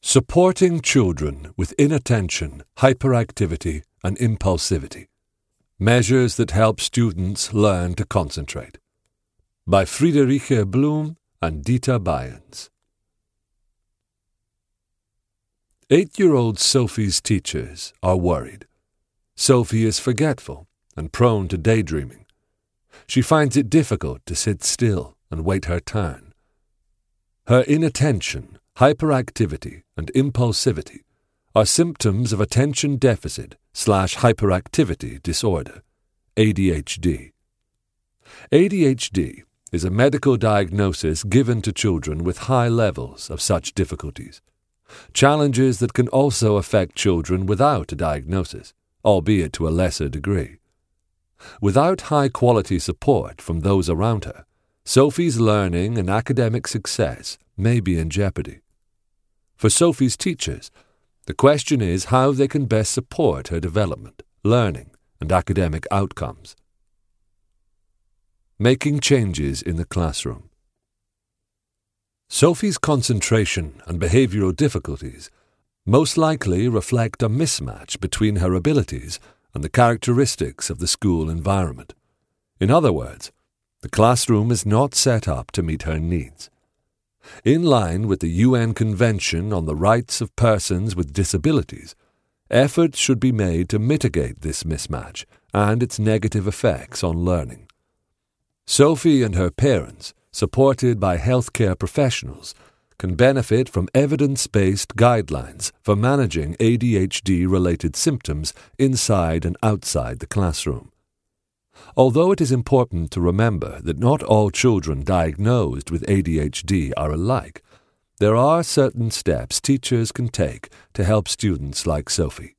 Supporting children with inattention, hyperactivity, and impulsivity. Measures that help students learn to concentrate. By Friederike Blum and Dieter Bayens. 8-year-old Sophie's teachers are worried. Sophie is forgetful and prone to daydreaming. She finds it difficult to sit still and wait her turn. Her inattention, hyperactivity, and impulsivity are symptoms of attention deficit/hyperactivity disorder, ADHD. ADHD is a medical diagnosis given to children with high levels of such difficulties, challenges that can also affect children without a diagnosis, albeit to a lesser degree. Without high-quality support from those around her, Sophie's learning and academic success may be in jeopardy. For Sophie's teachers, the question is how they can best support her development, learning, and academic outcomes. Making changes in the classroom. Sophie's concentration and behavioral difficulties most likely reflect a mismatch between her abilities and the characteristics of the school environment. In other words, the classroom is not set up to meet her needs. In line with the UN Convention on the Rights of Persons with Disabilities, efforts should be made to mitigate this mismatch and its negative effects on learning. Sophie and her parents, supported by healthcare professionals, can benefit from evidence-based guidelines for managing ADHD-related symptoms inside and outside the classroom. Although it is important to remember that not all children diagnosed with ADHD are alike, there are certain steps teachers can take to help students like Sophie.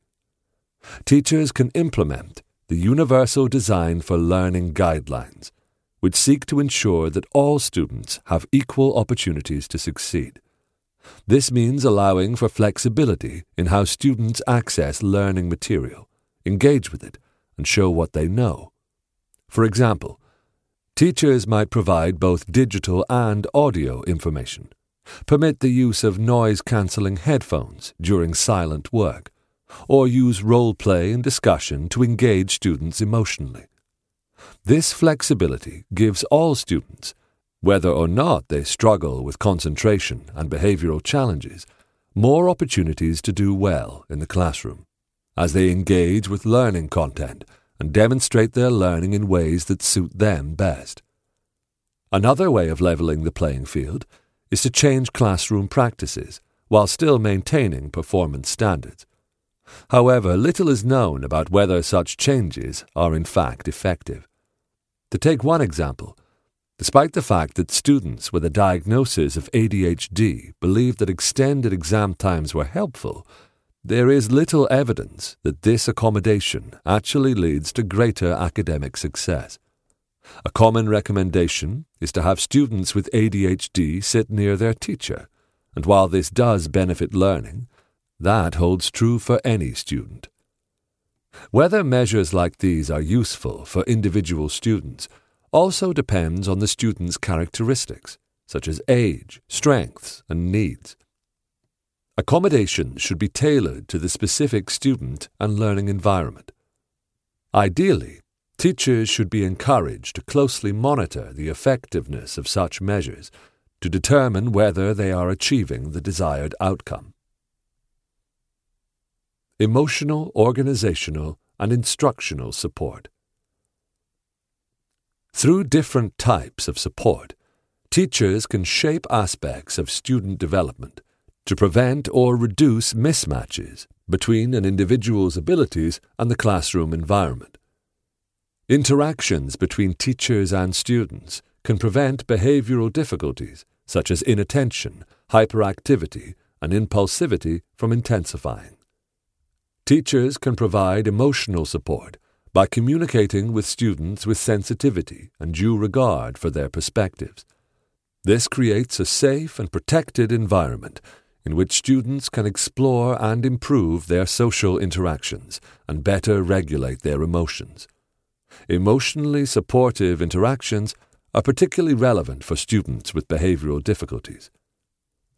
Teachers can implement the Universal Design for Learning guidelines, which seek to ensure that all students have equal opportunities to succeed. This means allowing for flexibility in how students access learning material, engage with it, and show what they know. For example, teachers might provide both digital and audio information, permit the use of noise-cancelling headphones during silent work, or use role-play and discussion to engage students emotionally. This flexibility gives all students, whether or not they struggle with concentration and behavioral challenges, more opportunities to do well in the classroom, as they engage with learning content and demonstrate their learning in ways that suit them best. Another way of leveling the playing field is to change classroom practices while still maintaining performance standards. However, little is known about whether such changes are in fact effective. To take one example, despite the fact that students with a diagnosis of ADHD believe that extended exam times were helpful, there is little evidence that this accommodation actually leads to greater academic success. A common recommendation is to have students with ADHD sit near their teacher, and while this does benefit learning, that holds true for any student. Whether measures like these are useful for individual students also depends on the student's characteristics, such as age, strengths, and needs. Accommodation should be tailored to the specific student and learning environment. Ideally, teachers should be encouraged to closely monitor the effectiveness of such measures to determine whether they are achieving the desired outcome. Emotional, organizational, and instructional support. Through different types of support, teachers can shape aspects of student development to prevent or reduce mismatches between an individual's abilities and the classroom environment. Interactions between teachers and students can prevent behavioral difficulties such as inattention, hyperactivity, and impulsivity from intensifying. Teachers can provide emotional support by communicating with students with sensitivity and due regard for their perspectives. This creates a safe and protected environment in which students can explore and improve their social interactions and better regulate their emotions. Emotionally supportive interactions are particularly relevant for students with behavioral difficulties.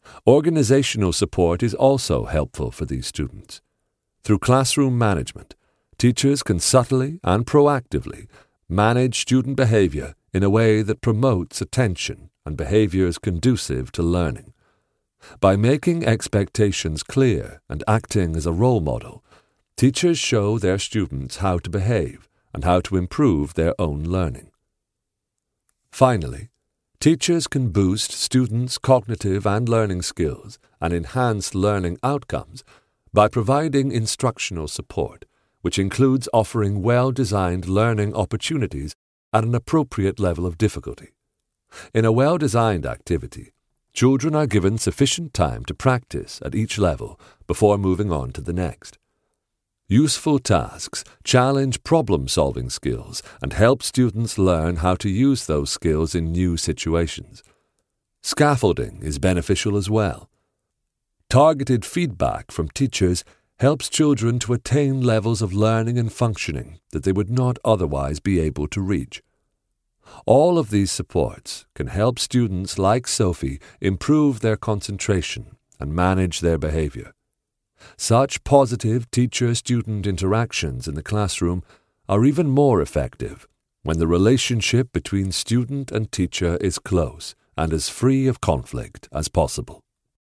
Organizational support is also helpful for these students. Through classroom management, teachers can subtly and proactively manage student behavior in a way that promotes attention and behaviors conducive to learning. By making expectations clear and acting as a role model, teachers show their students how to behave and how to improve their own learning. Finally, teachers can boost students' cognitive and learning skills and enhance learning outcomes by providing instructional support, which includes offering well-designed learning opportunities at an appropriate level of difficulty. In a well-designed activity, children are given sufficient time to practice at each level before moving on to the next. Useful tasks challenge problem-solving skills and help students learn how to use those skills in new situations. Scaffolding is beneficial as well. Targeted feedback from teachers helps children to attain levels of learning and functioning that they would not otherwise be able to reach. All of these supports can help students like Sophie improve their concentration and manage their behavior. Such positive teacher-student interactions in the classroom are even more effective when the relationship between student and teacher is close and as free of conflict as possible.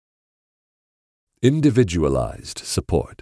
Individualized support.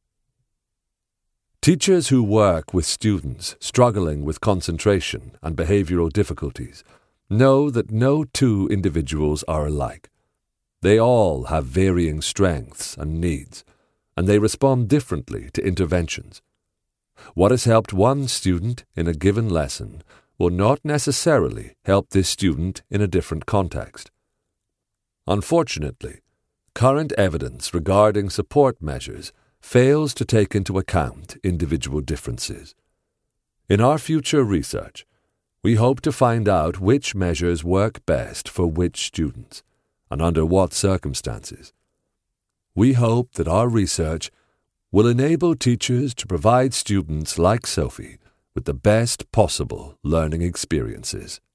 Teachers who work with students struggling with concentration and behavioral difficulties know that no two individuals are alike. They all have varying strengths and needs, and they respond differently to interventions. What has helped one student in a given lesson will not necessarily help this student in a different context. Unfortunately, current evidence regarding support measures fails to take into account individual differences. In our future research, we hope to find out which measures work best for which students and under what circumstances. We hope that our research will enable teachers to provide students like Sophie with the best possible learning experiences.